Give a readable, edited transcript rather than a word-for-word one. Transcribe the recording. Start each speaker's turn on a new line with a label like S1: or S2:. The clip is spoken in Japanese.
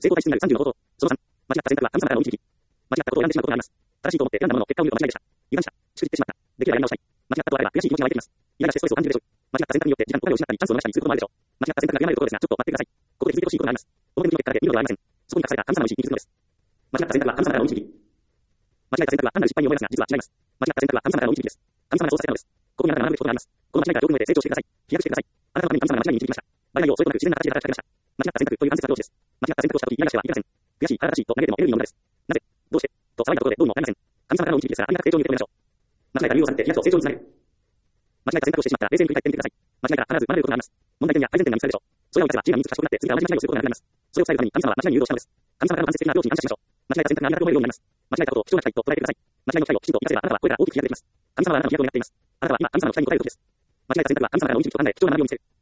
S1: 成功体質になる30の法則。その3、間違った選択は神様からの導き。間違ったことを選んでしまうことがあります。正しいと思って選んだものの結果を見ると間違いでした。油断した。しくじってしまった。できればやり直したい。間違ったとあれば悔しい気持ちが湧いてきます。イライラしてストレスを感じるでしょう。間違った選択によって時間とお金を失ったり、チャンスを逃したりすることもあるでしょう。間違った選択が現れるところですが、ちょっと待ってください。ここで気づいてほしいことがあります。表向きの結果で見ることはありません。そこに隠された神様の意志に気づくのです。間違った選択は神様からの導き。間違った選択は単なる失敗に思いますが、実は違います。間違った選択は神様からの導きです。神様がそうさせたのです。ここにあなたが学ぶことがあります。この間違いから教訓を得て成長してください。飛躍してください。あなたのために神様が間違いに導きました。倍々をそういうことなく自然な形で働きかけました。間違った選択という関節が上司です。間違った選択をしたとき、イライラしてはいけません。悔しい、腹立たしいと嘆いてもエネルギーの無駄です。なぜ、どうして、と騒いだところでどうにもわかりません。神様からの導きですから、ありがたく成長に受け止めましょう。間違えた理由を探って飛躍と成長につなげる。間違った選択をしてしまったら冷静に振り返ってみてください。間違えたら必ず学べることがあります。問題点や改善点が見つかるでしょう。それらを生かせば知恵が身につく賢くなって次から同じ間違いをすることがなくなります。それを抑えるために神様は間違いに誘導したのです。神様からの間接的な領地に感謝しましょう。間違えた選択がありがたく思えるようになります。間違えたことを貴重な機会と捉えてください。間違いの機会をきちんと生かせばあなたはこれから大きく飛躍できます。神様はあなたの飛躍を狙っています。あなたは今神様の期待に応えることです。間違えた選択は神様からの導きと考え貴重な学びを見せる。